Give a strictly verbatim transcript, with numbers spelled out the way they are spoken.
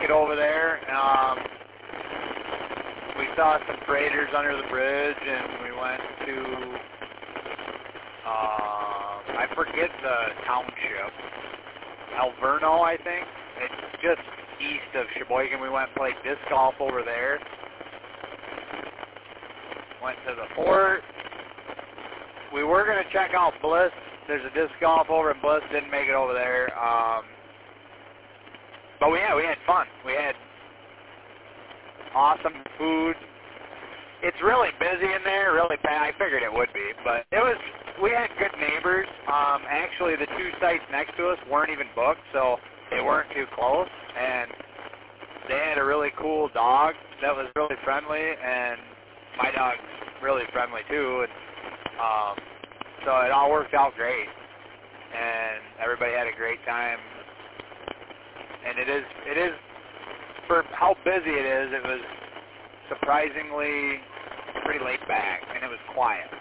it over there. Um, we saw some freighters under the bridge, and we went to, uh, I forget the township, Alverno, I think. It's just east of Sheboygan. We went and played disc golf over there. Went to the fort. We were going to check out Bliss. There's a disc golf over in Bliss. Didn't make it over there. Um, but we, yeah, we had fun. We had awesome food. It's really busy in there, really bad. I figured it would be, but it was. We had good neighbors. Um, actually, the two sites next to us weren't even booked, so they weren't too close. And they had a really cool dog that was really friendly, and my dog's really friendly too. And um, so it all worked out great, and everybody had a great time. And it is, it is for how busy it is. It was surprisingly pretty laid back, and it was quiet.